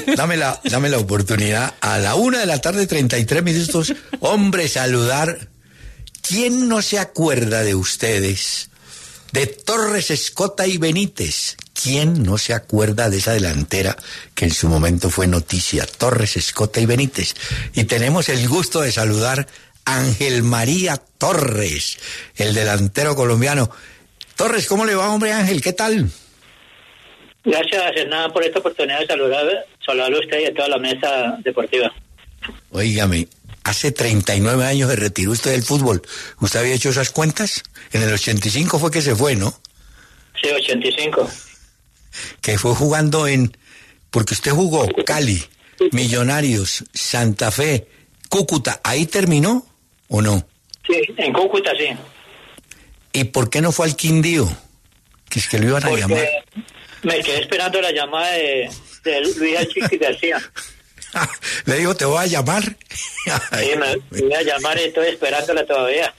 dame la oportunidad. A la 1:33 PM, hombre, saludar. ¿Quién no se acuerda de ustedes? De Torres, Escota y Benítez. ¿Quién no se acuerda de esa delantera que en su momento fue noticia? Torres, Escota y Benítez. Y tenemos el gusto de saludar a Ángel María Torres, el delantero colombiano. Torres, ¿cómo le va, hombre Ángel? ¿Qué tal? Gracias, Hernán, por esta oportunidad de saludarlo a usted y a toda la mesa deportiva. Óigame, hace 39 años se retiró usted del fútbol. ¿Usted había hecho esas cuentas? En el 85 fue que se fue, ¿no? Sí, 85. Que fue jugando porque usted jugó Cali, Millonarios, Santa Fe, Cúcuta. ¿Ahí terminó o no? Sí, en Cúcuta sí. ¿Y por qué no fue al Quindío? Que es que lo iban a llamar. Me quedé esperando la llamada de Luis Chiqui García. Le digo, ¿te voy a llamar? Sí, me voy a llamar y estoy esperándola todavía.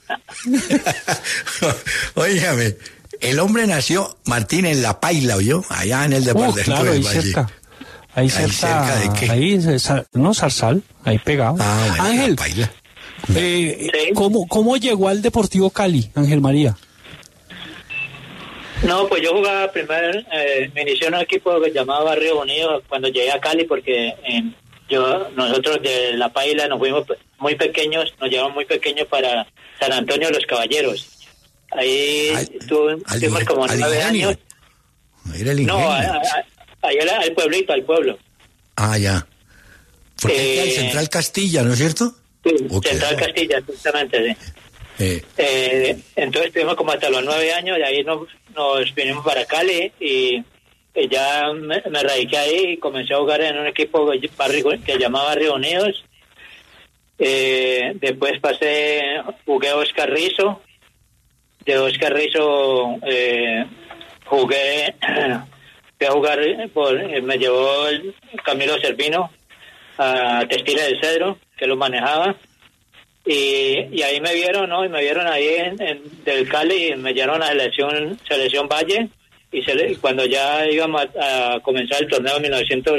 Óigame, el hombre nació, Martín, en La Paila, ¿oyó? Allá en el departamento claro, del ahí Valle. cerca. Ahí cerca ¿de qué? Ahí, no, Zarzal, ahí pegado. Ah, bueno, Ángel, La Paila. Sí. ¿Cómo llegó al Deportivo Cali, Ángel María? No, pues yo jugaba primero, me inició en un equipo que llamaba Barrio Unido cuando llegué a Cali, porque nosotros de La Paila nos fuimos muy pequeños, nos llevamos muy pequeños para San Antonio de los Caballeros. Ahí estuvimos como 9 años. Era el Ingenio. No, ahí era el pueblito, al pueblo. Ah, ya. Porque ahí está el Central Castilla, ¿no es cierto? Sí, Central Castilla, justamente, sí. Entonces estuvimos como hasta los 9 años, y ahí nos vinimos para Cali y ya me radiqué ahí y comencé a jugar en un equipo que llamaba Barrio Unidos. Después jugué a Oscar Rizo. De Oscar Rizo fui a jugar, me llevó el Camilo Servino a Textiles del Cedro, que lo manejaba. Y ahí me vieron, ¿no? Y me vieron ahí del Cali y me llevaron a la selección Valle. Y cuando ya íbamos a comenzar el torneo en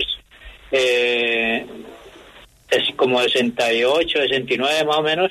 68, 69 más o menos,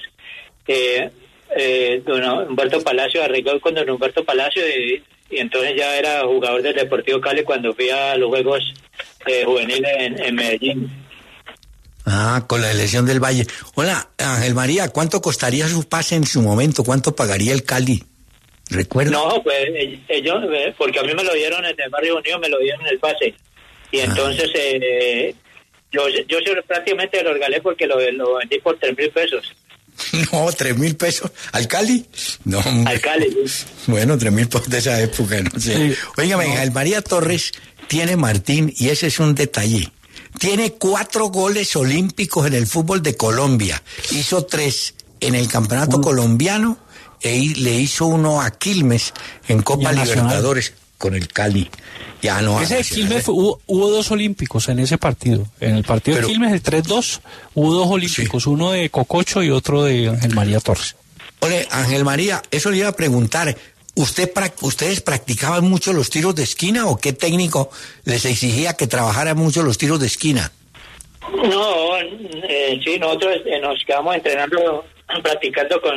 don Humberto Palacio arregló con don Humberto Palacio y entonces ya era jugador del Deportivo Cali cuando fui a los Juegos Juveniles en Medellín. Ah, con la elección del Valle. Hola, Ángel María, ¿cuánto costaría su pase en su momento? ¿Cuánto pagaría el Cali? ¿Recuerda? No, pues ellos, porque a mí me lo dieron en el Barrio Unido, me lo dieron el pase. Y entonces yo prácticamente lo regalé porque lo vendí por 3,000 pesos. No, 3,000 pesos. ¿Al Cali? No, hombre. Al Cali. Bueno, 3,000 pesos de esa época, no sé. Óigame, Ángel María Torres tiene Martín, y ese es un detalle. Tiene 4 goles olímpicos en el fútbol de Colombia. Hizo 3 en el campeonato colombiano le hizo 1 a Quilmes en Copa Libertadores con el Cali. Ya no. Ese de Quilmes hubo 2 olímpicos en ese partido. En el partido de Quilmes, el 3-2, hubo 2 olímpicos, uno de Cococho y otro de Ángel María Torres. Ole, Ángel María, eso le iba a preguntar. ¿Ustedes practicaban mucho los tiros de esquina o qué técnico les exigía que trabajaran mucho los tiros de esquina? No, sí, nosotros nos quedamos entrenando, practicando con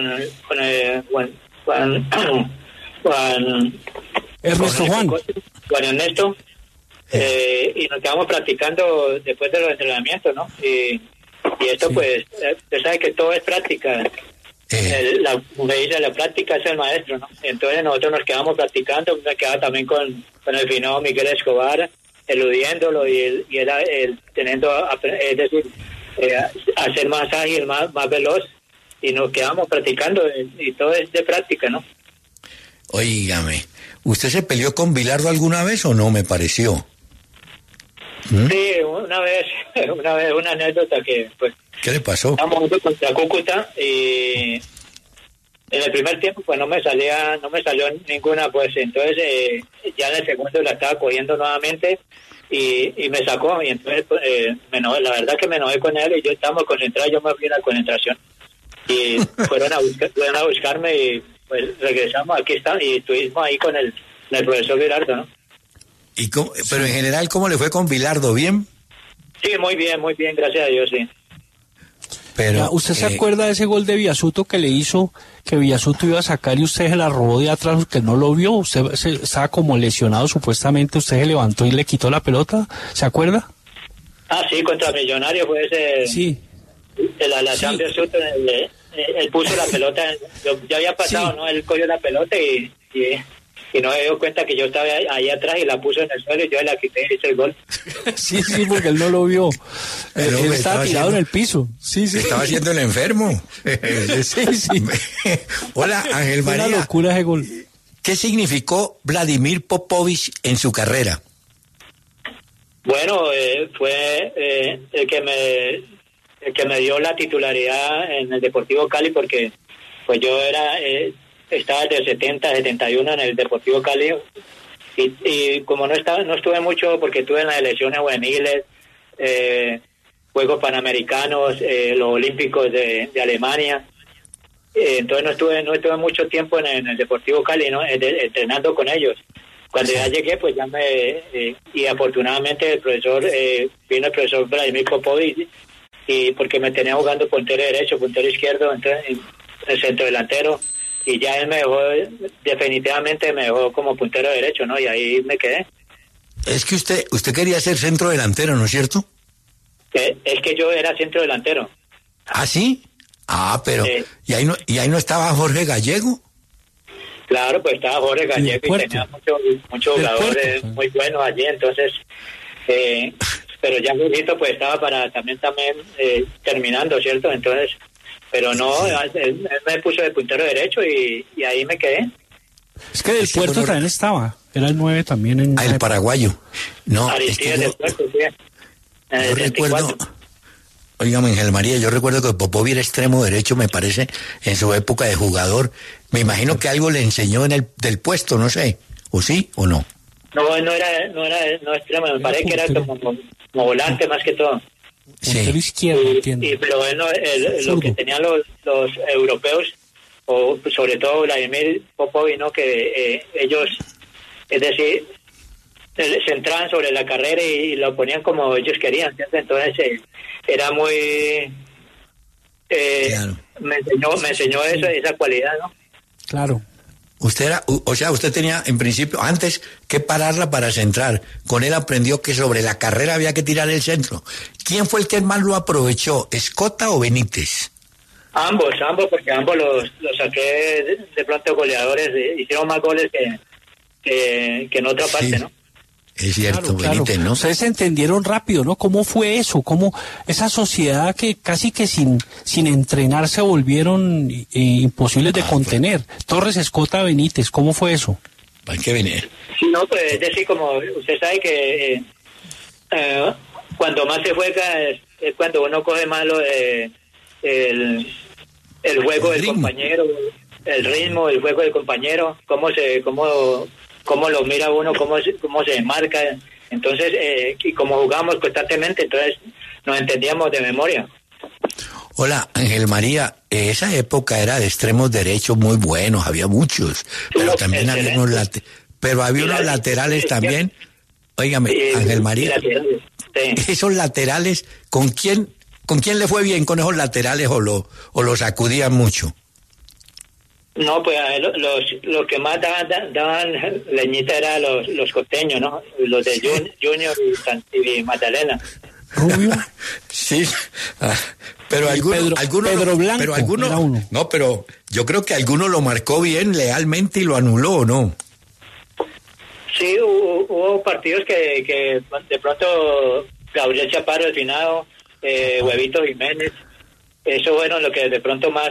Juan Ernesto, y nos quedamos practicando después de los entrenamientos, ¿no? Y esto, pues, usted sabe que todo es práctica. Me dice, la práctica es el maestro, ¿no? Entonces nosotros nos quedamos practicando, me quedaba también con el finado Miguel Escobar, eludiéndolo y era teniendo, es decir, a ser más ágil, más veloz, y nos quedamos practicando y todo es de práctica, ¿no? Óigame, ¿usted se peleó con Bilardo alguna vez o no? Me pareció. Sí, una vez, una anécdota que, pues... ¿Qué le pasó? Estábamos contra Cúcuta y en el primer tiempo pues no me salió ninguna, pues entonces ya en el segundo la estaba cogiendo nuevamente y me sacó y entonces me enojé, la verdad que me enojé con él y yo estábamos concentrados, yo me fui a la concentración y fueron a buscarme y pues regresamos, aquí está, y estuvimos ahí con el profesor Bilardo, ¿no? Pero en general, ¿cómo le fue con Bilardo? ¿Bien? Sí, muy bien, gracias a Dios, sí. Pero, ¿usted se acuerda de ese gol de Villasuto que le hizo, que Villasuto iba a sacar y usted se la robó de atrás, que no lo vio? Usted estaba como lesionado supuestamente, usted se levantó y le quitó la pelota, ¿se acuerda? Ah, sí, contra Millonarios fue ese... Sí. La Champions, él puso la pelota, yo había pasado, sí, ¿no? Él cogió la pelota y no me dio cuenta que yo estaba ahí atrás y la puso en el suelo y yo la quité y hice el gol. Sí, porque él no lo vio. Él estaba tirado en el piso. Sí. Estaba haciendo el enfermo. Sí. Hola, Ángel María. Una locura ese gol. ¿Qué significó Vladimir Popovich en su carrera? Bueno, fue el que me dio la titularidad en el Deportivo Cali, porque pues yo estaba desde el 71 en el Deportivo Cali y como no estuve mucho porque estuve en las elecciones juveniles, Juegos Panamericanos, los Olímpicos de Alemania, entonces no estuve mucho tiempo en el Deportivo Cali, ¿no? Entrenando con ellos. Cuando ya llegué, pues ya y afortunadamente vino el profesor Vladimir Popovich, y porque me tenía jugando puntero derecho, puntero izquierdo, entonces el centro delantero, y ya él definitivamente me dejó como puntero derecho, ¿no? Y ahí me quedé. Es que usted quería ser centro delantero, ¿no es cierto? Es que yo era centro delantero. ¿Ah, sí? Ah, pero ¿y ahí no estaba Jorge Gallego? Claro, pues estaba Jorge Gallego y tenía muchos jugadores muy buenos allí, entonces pero ya Luisito pues estaba también terminando, ¿cierto? Entonces, pero no, él me puso de puntero derecho y ahí me quedé. Es que del Puerto también estaba, era el 9 también en... el paraguayo. No, Aristides del Puerto, sí. Yo recuerdo, oígame, Ángel María, yo recuerdo que Popovich era extremo derecho, me parece, en su época de jugador. Me imagino que algo le enseñó del puesto, no sé, o sí o no. No extremo, me parece que era como volante más que todo. Sí. Izquierdo, pero bueno, lo que tenían los europeos, o sobre todo Vladimir Popovich, ¿no? Que ellos, es decir, se centraban sobre la carrera y lo ponían como ellos querían, ¿cierto? Entonces era muy... claro. Me enseñó esa cualidad, ¿no? Claro. Usted tenía en principio antes que pararla para centrar. Con él aprendió que sobre la carrera había que tirar el centro. ¿Quién fue el que más lo aprovechó, Escota o Benítez? Ambos, porque ambos los saqué de pronto goleadores, hicieron más goles que en otra parte, ¿no? Es cierto, claro. Benítez, ¿no? Ustedes entendieron rápido, ¿no? ¿Cómo fue eso? ¿Cómo esa sociedad que casi que sin entrenar se volvieron imposibles de contener? Torres, Escota, Benítez, ¿cómo fue eso? Hay que venir. Sí, no, pues es decir, como usted sabe que cuando más se juega es cuando uno coge más el juego del compañero, el ritmo, el juego del compañero, cómo lo mira uno, cómo se marca, entonces, y como jugamos constantemente, entonces nos entendíamos de memoria. Hola, Ángel María, esa época era de extremos derechos muy buenos, había muchos, pero también había unos laterales también. Óigame, Ángel María, esos laterales, ¿con quién le fue bien con esos laterales o lo sacudían mucho? No, pues los que más daban leñita eran los costeños, ¿no? Los de Junior y Magdalena. ¿Rubio? Sí, pero algunos Pedro Blanco, pero algunos no, pero yo creo que alguno lo marcó bien lealmente y lo anuló, ¿no? Sí, hubo partidos que de pronto Gabriel Chaparro, el finado, Huevito Jiménez, eso bueno, lo que de pronto más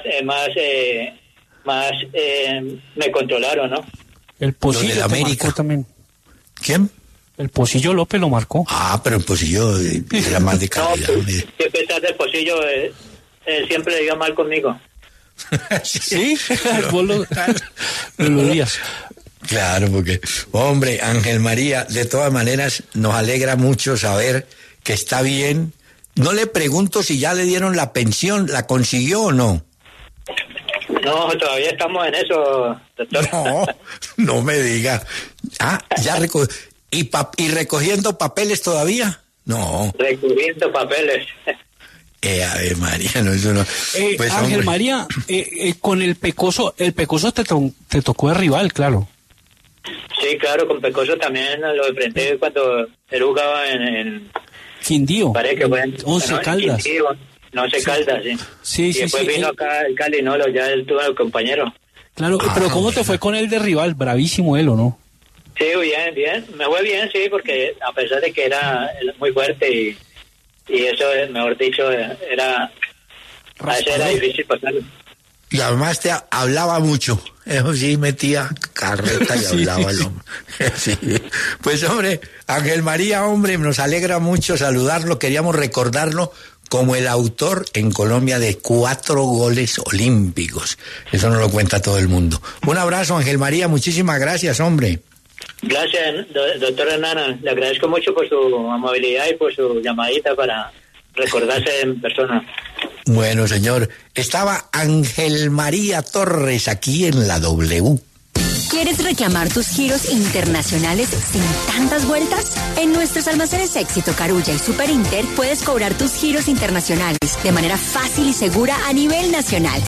me controlaron, ¿no? El Pocillo de América también. ¿Quién? El Pocillo López lo marcó. Ah, pero el Pocillo era más de calidad. No, que a pesar del Pocillo, él siempre le iba mal conmigo. Sí, vos lo días. Claro, porque, hombre, Ángel María, de todas maneras, nos alegra mucho saber que está bien. No le pregunto si ya le dieron la pensión, ¿la consiguió o no? No, todavía estamos en eso, doctor. No me diga. Ah, ya ¿Y recogiendo papeles todavía? No. Recubriendo papeles. A ver, María, no, eso no. Pues, Ángel María, con el Pecoso te tocó de rival, claro. Sí, claro, con Pecoso también lo enfrenté cuando él jugaba en Quindío. Parece que fue en Once Caldas. Quindío, no sé, Caldas, sí. Sí, y después vino acá el Cali, no, ya él tuvo al compañero. Claro, pero ¿cómo te fue con él de rival? Bravísimo él, ¿o no? Sí, bien. Me fue bien, sí, porque a pesar de que era muy fuerte y eso, mejor dicho, a veces era difícil pasarlo. Y además te hablaba mucho. Eso sí, metía carreta y hablaba el hombre. Sí. Pues hombre, Ángel María, hombre, nos alegra mucho saludarlo. Queríamos recordarlo como el autor en Colombia de 4 goles olímpicos. Eso no lo cuenta todo el mundo. Un abrazo, Ángel María, muchísimas gracias, hombre. Gracias, doctor Hernán. Le agradezco mucho por su amabilidad y por su llamadita para recordarse en persona. Bueno, señor, estaba Ángel María Torres aquí en la W. ¿Quieres reclamar tus giros internacionales sin tantas vueltas? En nuestros almacenes Éxito, Carulla y Super Inter puedes cobrar tus giros internacionales de manera fácil y segura a nivel nacional.